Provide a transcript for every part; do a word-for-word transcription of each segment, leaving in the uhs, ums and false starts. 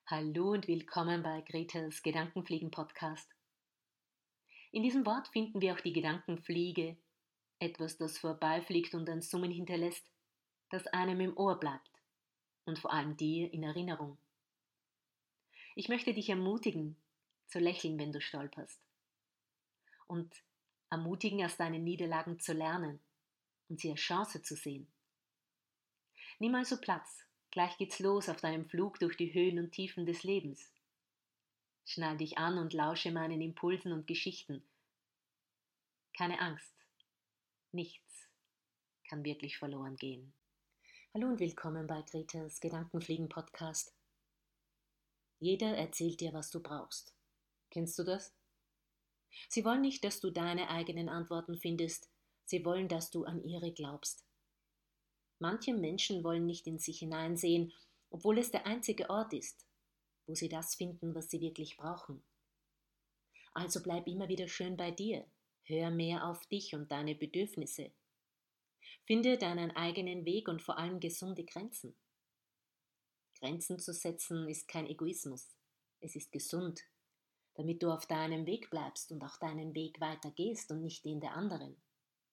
Hallo und willkommen bei Gretas Gedankenfliegen-Podcast. In diesem Wort finden wir auch die Gedankenfliege, etwas, das vorbeifliegt und ein Summen hinterlässt, das einem im Ohr bleibt und vor allem dir in Erinnerung. Ich möchte dich ermutigen, zu lächeln, wenn du stolperst, und ermutigen, aus deinen Niederlagen zu lernen und sie als Chance zu sehen. Nimm also Platz, gleich geht's los auf deinem Flug durch die Höhen und Tiefen des Lebens. Schnall dich an und lausche meinen Impulsen und Geschichten. Keine Angst, nichts kann wirklich verloren gehen. Hallo und willkommen bei Gretas Gedankenfliegen-Podcast. Jeder erzählt dir, was du brauchst. Kennst du das? Sie wollen nicht, dass du deine eigenen Antworten findest, sie wollen, dass du an ihre glaubst. Manche Menschen wollen nicht in sich hineinsehen, obwohl es der einzige Ort ist, wo sie das finden, was sie wirklich brauchen. Also bleib immer wieder schön bei dir, hör mehr auf dich und deine Bedürfnisse. Finde deinen eigenen Weg und vor allem gesunde Grenzen. Grenzen zu setzen ist kein Egoismus, es ist gesund, damit du auf deinem Weg bleibst und auch deinen Weg weitergehst und nicht den der anderen.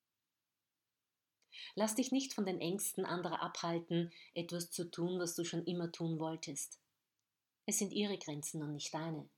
Lass dich nicht von den Ängsten anderer abhalten, etwas zu tun, was du schon immer tun wolltest. Es sind ihre Grenzen und nicht deine.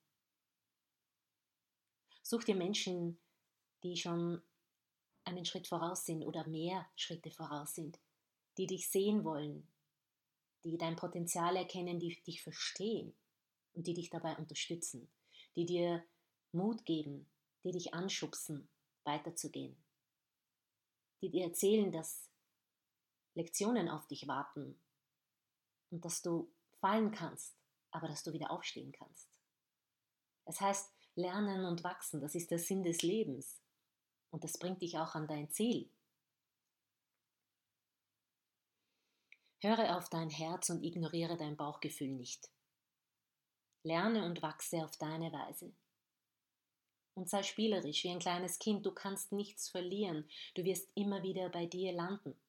Such dir Menschen, die schon einen Schritt voraus sind oder mehr Schritte voraus sind, die dich sehen wollen, die dein Potenzial erkennen, die dich verstehen und die dich dabei unterstützen, die dir Mut geben, die dich anschubsen, weiterzugehen, die dir erzählen, dass Lektionen auf dich warten und dass du fallen kannst, aber dass du wieder aufstehen kannst. Es heißt, lernen und wachsen, das ist der Sinn des Lebens und das bringt dich auch an dein Ziel. Höre auf dein Herz und ignoriere dein Bauchgefühl nicht. Lerne und wachse auf deine Weise. Und sei spielerisch wie ein kleines Kind, du kannst nichts verlieren, du wirst immer wieder bei dir landen.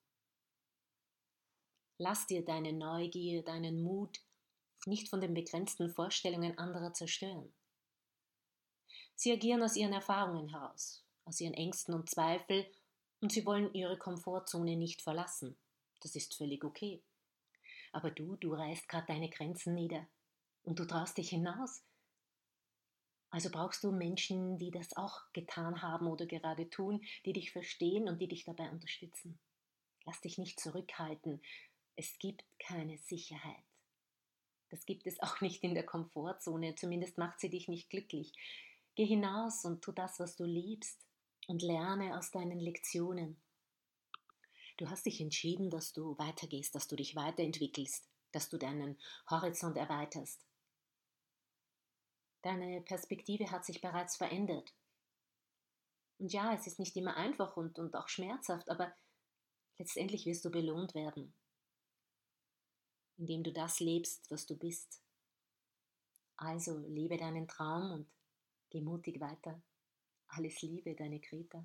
Lass dir deine Neugier, deinen Mut nicht von den begrenzten Vorstellungen anderer zerstören. Sie agieren aus ihren Erfahrungen heraus, aus ihren Ängsten und Zweifeln und sie wollen ihre Komfortzone nicht verlassen. Das ist völlig okay. Aber du, du reißt gerade deine Grenzen nieder und du traust dich hinaus. Also brauchst du Menschen, die das auch getan haben oder gerade tun, die dich verstehen und die dich dabei unterstützen. Lass dich nicht zurückhalten. Es gibt keine Sicherheit. Das gibt es auch nicht in der Komfortzone, zumindest macht sie dich nicht glücklich. Geh hinaus und tu das, was du liebst und lerne aus deinen Lektionen. Du hast dich entschieden, dass du weitergehst, dass du dich weiterentwickelst, dass du deinen Horizont erweiterst. Deine Perspektive hat sich bereits verändert. Und ja, es ist nicht immer einfach und, und auch schmerzhaft, aber letztendlich wirst du belohnt werden, indem du das lebst, was du bist. Also lebe deinen Traum und geh mutig weiter. Alles Liebe, deine Greta.